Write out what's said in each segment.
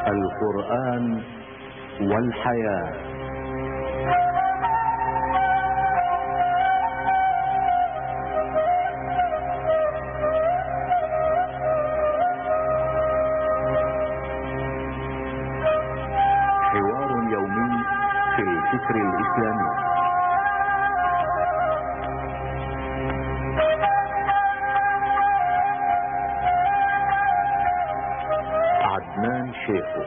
القرآن والحياة. حوار يومي في الفكر الإسلامي. عدنان شيخو.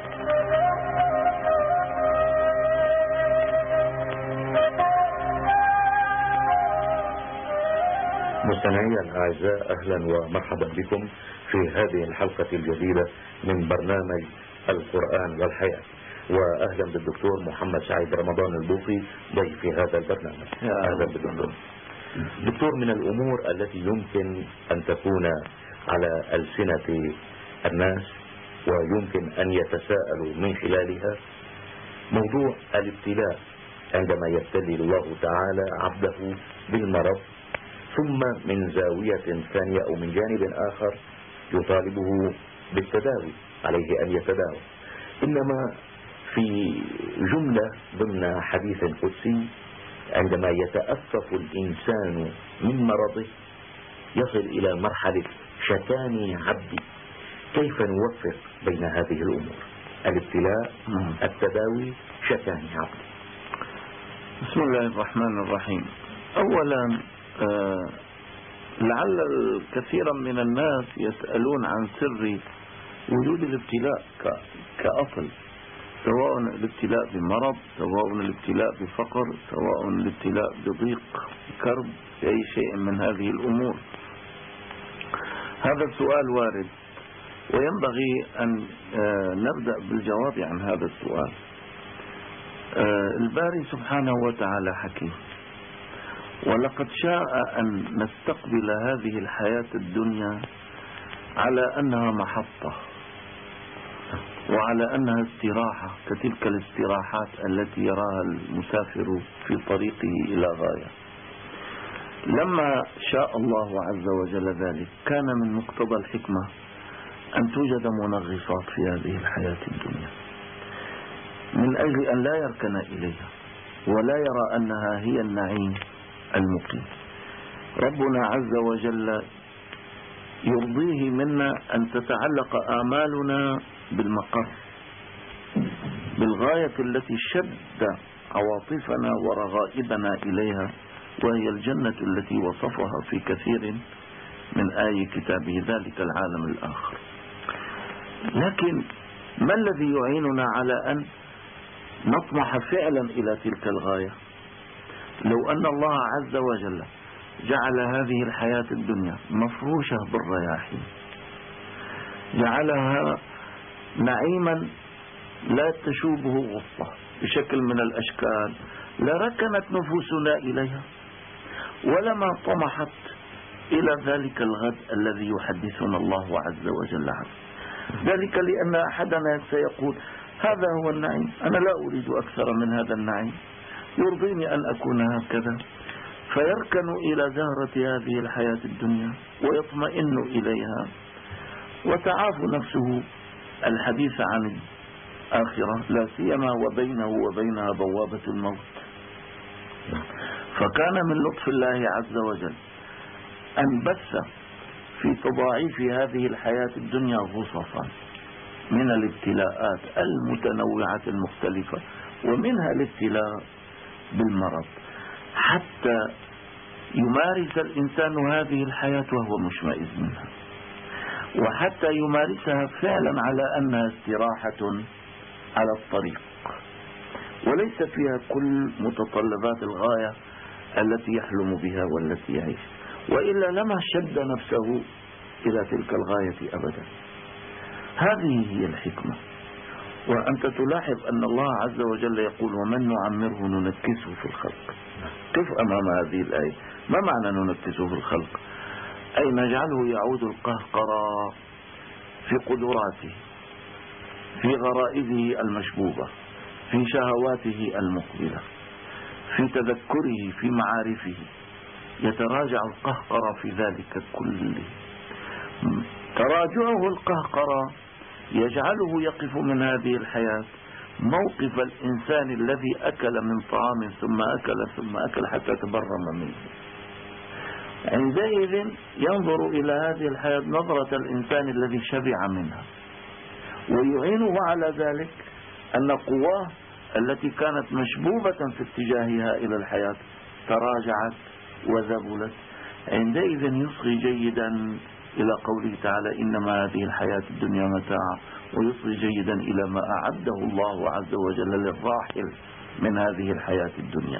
مستمعي الأعزاء، أهلا ومرحبا بكم في هذه الحلقة الجديدة من برنامج القرآن والحياة، وأهلا بالدكتور محمد سعيد رمضان البوقي ضيف هذا البرنامج. أهلا بالدكتور. دكتور، من الأمور التي يمكن أن تكون على ألسنة الناس ويمكن أن يتساءلوا من خلالها موضوع الابتلاء، عندما يبتلي الله تعالى عبده بالمرض، ثم من زاوية ثانية أو من جانب آخر يطالبه بالتداوي، عليه أن يتداوى. إنما في جملة ضمن حديث قدسي، عندما يتأسف الإنسان من مرضه يصل إلى مرحلة شتاني عبدي. كيف نوفق بين هذه الأمور؟ الابتلاء، التداوي، شتاني عبدي. بسم الله الرحمن الرحيم. أولا لعل كثيرا من الناس يسألون عن سر وجود الابتلاء كأصل، سواء الابتلاء بمرض، سواء الابتلاء بفقر، سواء الابتلاء بضيق كرب، في أي شيء من هذه الأمور. هذا السؤال وارد، وينبغي أن نبدأ بالجواب عن هذا السؤال. الباري سبحانه وتعالى حكيم، ولقد شاء أن نستقبل هذه الحياة الدنيا على أنها محطة، وعلى أنها استراحة كتلك الاستراحات التي يراها المسافر في طريقه إلى غاية. لما شاء الله عز وجل ذلك، كان من مقتضى الحكمة أن توجد منغصات في هذه الحياة الدنيا، من أجل أن لا يركن إليها ولا يرى أنها هي النعيم المقيم. ربنا عز وجل يرضيه منا أن تتعلق آمالنا بالمقر، بالغاية التي شد عواطفنا ورغائبنا إليها، وهي الجنة التي وصفها في كثير من آي كتابه، ذلك العالم الآخر. لكن ما الذي يعيننا على أن نطمح فعلا إلى تلك الغاية؟ لو أن الله عز وجل جعل هذه الحياة الدنيا مفروشة بالرياحين، جعلها نعيما لا تشوبه غصة بشكل من الأشكال، لركنت نفوسنا إليها ولما طمحت إلى ذلك الغد الذي يحدثنا الله عز وجل عنه. ذلك لأن أحدنا سيقول هذا هو النعيم، أنا لا أريد أكثر من هذا النعيم، يرضيني أن أكون هكذا، فيركن إلى زهرة هذه الحياة الدنيا ويطمئن إليها، وتعاف نفسه الحديث عن الآخرة، لا سيما وبينه وبينها بوابة الموت. فكان من لطف الله عز وجل أن بث في تضاعيف هذه الحياة الدنيا غصصا من الابتلاءات المتنوعة المختلفة، ومنها الابتلاء بالمرض، حتى يمارس الإنسان هذه الحياة وهو مشمئز منها، وحتى يمارسها فعلا على أنها استراحة على الطريق، وليس فيها كل متطلبات الغاية التي يحلم بها والتي يعيش، وإلا لما شد نفسه إلى تلك الغاية أبدا. هذه هي الحكمة. وأنت تلاحظ أن الله عز وجل يقول ومن نعمره ننكسه في الخلق. كيف أمام هذه الآية؟ ما معنى ننكسه في الخلق؟ أي نجعله يعود القهقرى في قدراته، في غرائزه المشبوبة، في شهواته المقبلة، في تذكره، في معارفه، يتراجع القهقرى في ذلك كله. تراجعه القهقرى يجعله يقف من هذه الحياة موقف الإنسان الذي أكل من طعام ثم أكل حتى تبرم منه. عندئذ ينظر إلى هذه الحياة نظرة الإنسان الذي شبع منها، ويعينه على ذلك أن قواه التي كانت مشبوبة في اتجاهها إلى الحياة تراجعت وذبلت. عندئذ يصغي جيدا إلى قوله تعالى إنما هذه الحياة الدنيا متاع، ويصغي جيدا إلى ما أعده الله عز وجل للراحل من هذه الحياة الدنيا.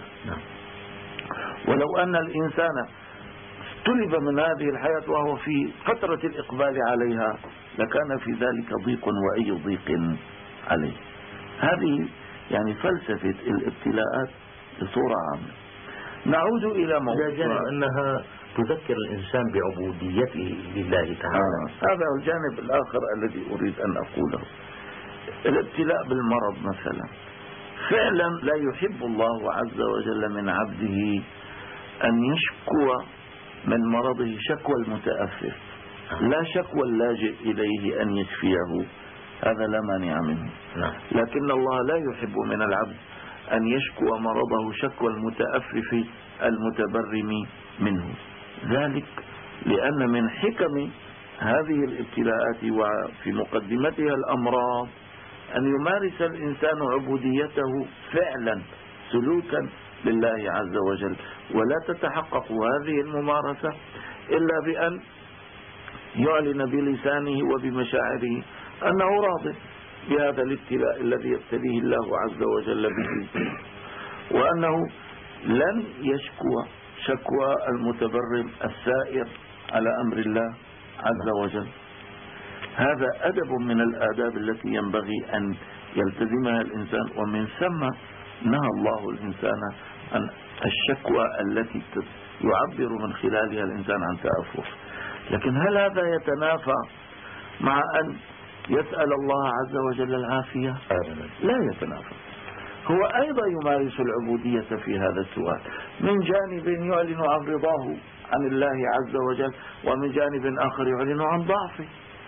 ولو أن الإنسان استلب من هذه الحياة وهو في فترة الإقبال عليها لكان في ذلك ضيق وأي ضيق عليه. هذه يعني فلسفة الابتلاءات بصورة عامة. نعود إلى موضوع أنها تذكر الإنسان بعبوديته لله تعالى. هذا الجانب الآخر الذي أريد أن أقوله. الابتلاء بالمرض مثلا، فعلا لا يحب الله عز وجل من عبده أن يشكو من مرضه شكوى المتأفف، لا شكوى اللاجئ إليه أن يشفيه، هذا لا مانع منه. لكن الله لا يحب من العبد أن يشكو مرضه شكوى المتأفف المتبرم منه. ذلك لأن من حكم هذه الابتلاءات وفي مقدمتها الأمراض أن يمارس الإنسان عبوديته فعلا سلوكا لله عز وجل، ولا تتحقق هذه الممارسة إلا بأن يعلن بلسانه وبمشاعره أنه راض بهذا الابتلاء الذي يبتليه الله عز وجل به، وأنه لن يشكو شكوى المتبرم السائر على أمر الله عز وجل. هذا أدب من الآداب التي ينبغي أن يلتزمها الإنسان، ومن ثم نهى الله الإنسان عن الشكوى التي يعبر من خلالها الإنسان عن تأفف. لكن هل هذا يتنافى مع أن يسأل الله عز وجل العافية؟ لا يتنافى. هو أيضا يمارس العبودية في هذا السؤال، من جانب يعلن عن رضاه عن الله عز وجل، ومن جانب آخر يعلن عن ضعفه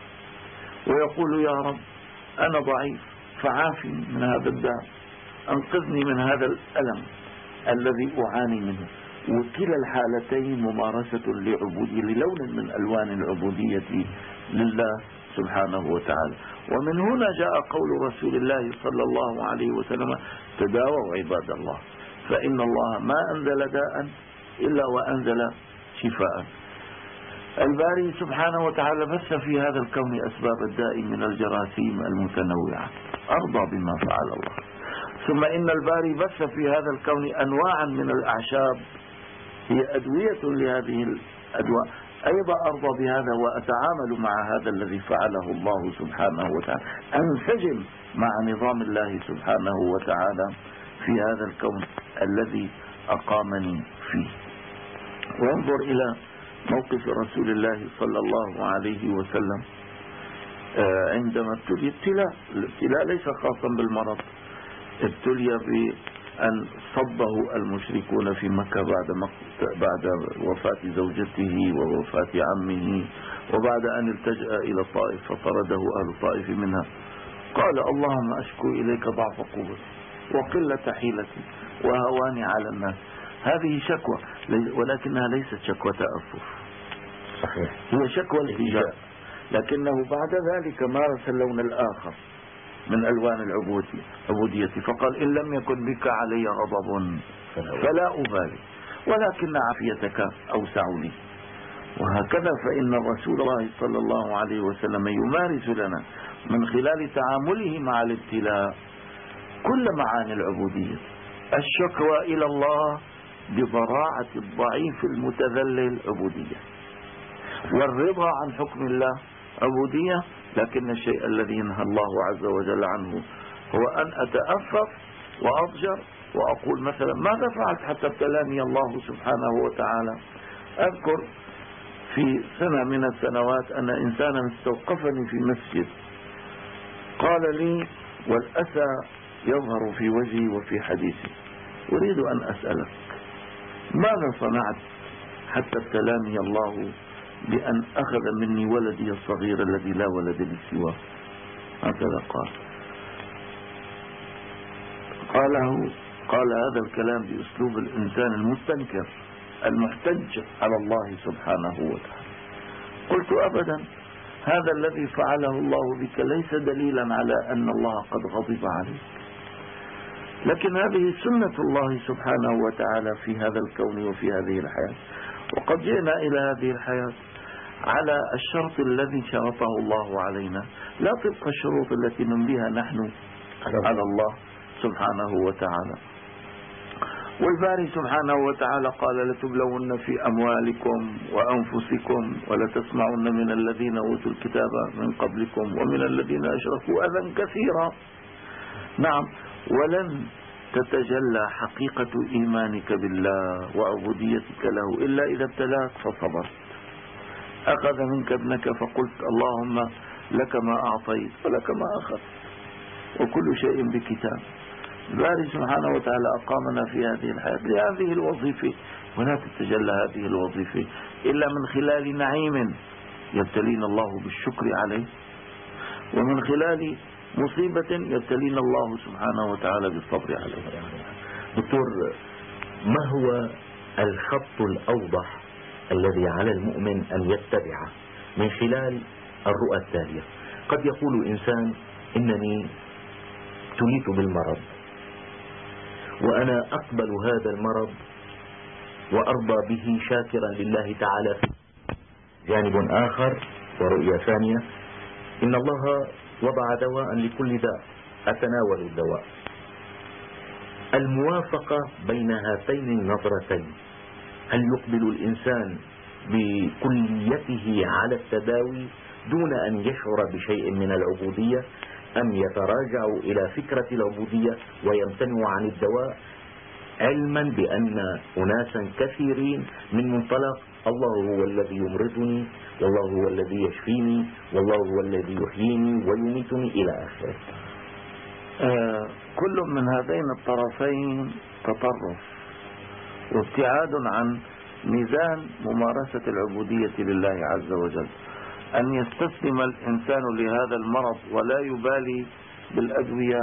ويقول يا رب أنا ضعيف فعافني من هذا الداء، أنقذني من هذا الألم الذي أعاني منه. وكلا الحالتين ممارسة لعبودية، للون من ألوان العبودية لله سبحانه وتعالى. ومن هنا جاء قول رسول الله صلى الله عليه وسلم تداووا عباد الله فإن الله ما أنزل داء إلا وأنزل شفاء. الباري سبحانه وتعالى بث في هذا الكون أسباب الداء من الجراثيم المتنوعة، أرضى بما فعل الله. ثم إن الباري بث في هذا الكون أنواعا من الأعشاب هي أدوية لهذه الأدواء، أيضا أرضى بهذا وأتعامل مع هذا الذي فعله الله سبحانه وتعالى، أنسجم مع نظام الله سبحانه وتعالى في هذا الكون الذي أقامني فيه. وانظر إلى موقف رسول الله صلى الله عليه وسلم عندما ابتلي الابتلاء ليس خاصا بالمرض، ابتلي بأن صبه المشركون في مكة بعد وفاة زوجته ووفاة عمه، وبعد أن التجأ إلى الطائف فطرده أهل الطائف منها. قال اللهم أشكو إليك ضعف قوتي وقلة حيلتي وهواني على الناس. هذه شكوى، ولكنها ليست شكوى تأفف، صحيح، هي شكوى الهجاء، لكنه بعد ذلك مارس اللون الآخر من ألوان العبودية فقال إن لم يكن بك علي غضب فلا أبالي ولكن عافيتك أوسع لي. وهكذا فإن رسول الله صلى الله عليه وسلم يمارس لنا من خلال تعامله مع الابتلاء كل معاني العبودية، الشكوى إلى الله بضراعة الضعيف المتذلل عبودية، والرضا عن حكم الله عبودية، لكن الشيء الذي ينهى الله عز وجل عنه هو أن أتأفف وأضجر وأقول مثلا ماذا فعلت حتى ابتلاني الله سبحانه وتعالى. أذكر في سنة من السنوات أن إنسانا استوقفني في مسجد قال لي والأسى يظهر في وجهي وفي حديثي، أريد أن أسألك ماذا صنعت حتى ابتلاني الله بأن أخذ مني ولدي الصغير الذي لا ولد لي سواه؟ هكذا قال هذا الكلام بأسلوب الإنسان المستنكر المحتج على الله سبحانه وتعالى. قلت أبدا، هذا الذي فعله الله بك ليس دليلا على أن الله قد غضب عليك، لكن هذه سنة الله سبحانه وتعالى في هذا الكون وفي هذه الحياة، وقد جئنا إلى هذه الحياة على الشرط الذي شرطه الله علينا، لا تبقى الشروط التي نمليها نحن على الله سبحانه وتعالى. والباري سبحانه وتعالى قال: لتبلون في أموالكم وأنفسكم ولتسمعن من الذين أوتوا الكتاب من قبلكم ومن الذين أشركوا أذى كثيرا. نعم، ولن تتجلى حقيقة إيمانك بالله وعبوديتك له إلا إذا ابتلاك فصبرت. أخذ منك ابنك فقلت: اللهم لك ما أعطيت ولك ما أخذت وكل شيء بكتاب. الباري سبحانه وتعالى أقامنا في هذه الحياة لهذه الوظيفة، ولا تتجلى هذه الوظيفة إلا من خلال نعيم يبتلينا الله بالشكر عليه، ومن خلال مصيبة يبتلينا الله سبحانه وتعالى بالصبر عليه. دكتور، ما هو الخط الأوضح الذي على المؤمن أن يتبعه من خلال الرؤى التالية؟ قد يقول إنسان: إنني ابتليت بالمرض وأنا أقبل هذا المرض وأرضى به شاكرا لله تعالى. جانب آخر ورؤية ثانية: إن الله وضع دواء لكل داء، أتناول الدواء. الموافقة بين هاتين النظرتين، هل يقبل الإنسان بكليته على التداوي دون أن يشعر بشيء من العبودية، أم يتراجع إلى فكرة العبودية ويمتنع عن الدواء، علما بأن أناسا كثيرين من منطلق الله هو الذي يمرضني والله هو الذي يشفيني والله هو الذي يحييني ويميتني إلى آخره؟ كل من هذين الطرفين تطرف وابتعاد عن ميزان ممارسة العبودية لله عز وجل. أن يستسلم الإنسان لهذا المرض ولا يبالي بالأدوية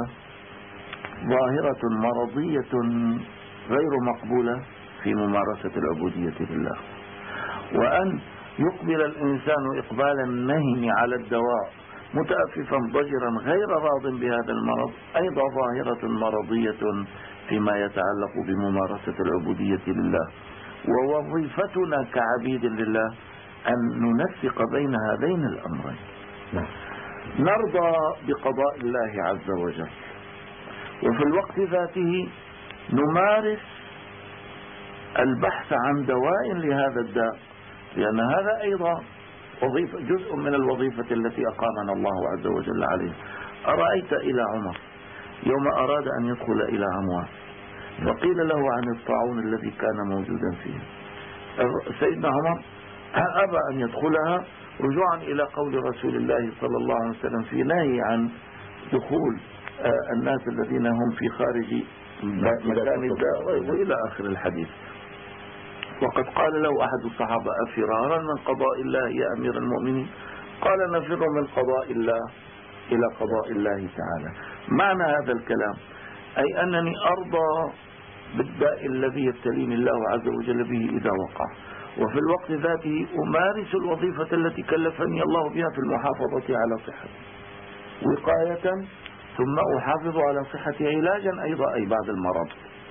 ظاهرة مرضية غير مقبولة في ممارسة العبودية لله. وأن يقبل الإنسان إقبال النهم على الدواء متأففا ضجرا غير راض بهذا المرض أيضا ظاهرة مرضية فيما يتعلق بممارسة العبودية لله. ووظيفتنا كعبيد لله أن ننسق بين هذين الأمرين، نرضى بقضاء الله عز وجل، وفي الوقت ذاته نمارس البحث عن دواء لهذا الداء، لأن هذا أيضا وظيفة، جزء من الوظيفة التي أقامنا الله عز وجل عليه. أرأيت إلى عمر يوم أراد أن يدخل إلى عموان فقيل له عن الطاعون الذي كان موجودا فيه، سيدنا عمر أبى أن يدخلها رجوعا إلى قول رسول الله صلى الله عليه وسلم في نهي عن دخول الناس الذين هم في خارج مكان الداء وإلى آخر الحديث. وقد قال له أحد الصحابة: أفرارا من قضاء الله يا أمير المؤمنين؟ قال: نفر من قضاء الله إلى قضاء الله تعالى. معنى هذا الكلام أي أنني أرضى بالداء الذي يبتليني الله عز وجل به إذا وقع، وفي الوقت ذاته أمارس الوظيفة التي كلفني الله بها في المحافظة على صحتي وقاية، ثم أحافظ على صحتي علاجا أيضا أي بعد المرض.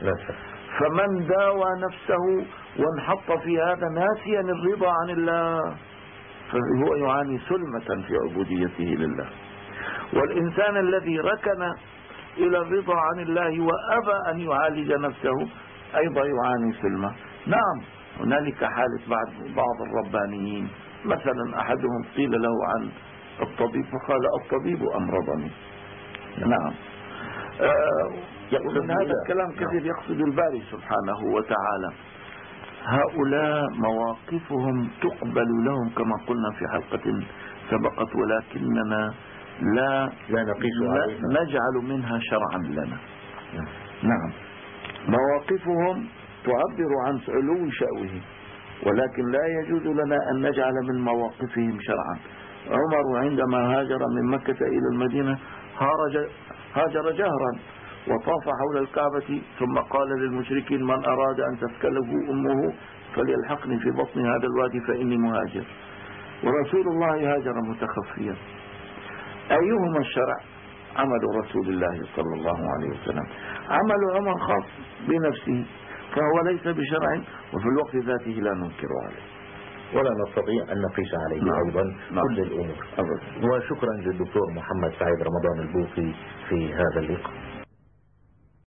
فمن داوى نفسه وانحط في هذا ناسيا الرضا عن الله فهو يعاني سلمة في عبوديته لله. والإنسان الذي ركن إلى الرضا عن الله وأبى أن يعالج نفسه أيضا يعاني سلمة. نعم، هنالك حالة بعض الربانيين، مثلا أحدهم قيل له عن الطبيب فقال: الطبيب أمرضني. نعم، من هذا الكلام كثير يقصد الباري سبحانه وتعالى. هؤلاء مواقفهم تقبل لهم كما قلنا في حلقة سبقت، ولكننا لا نجعل منها شرعا لنا. نعم، مواقفهم تعبر عن علو شأوه، ولكن لا يجوز لنا أن نجعل من مواقفهم شرعا. عمر عندما هاجر من مكة إلى المدينة هاجر جهرا وطاف حول الكعبة، ثم قال للمشركين: من أراد أن تسكله أمه فليلحقني في بطن هذا الوادي فإني مهاجر. ورسول الله هاجر متخفيا. أيهما الشرع؟ عمل رسول الله صلى الله عليه وسلم. عمل عمر خاص بنفسه فهو ليس بشرع، وفي الوقت ذاته لا ننكر عليه ولا نستطيع أن نقيس عليه أيضا كل الأمور. وشكرا للدكتور محمد سعيد رمضان البوقي في هذا اللقاء.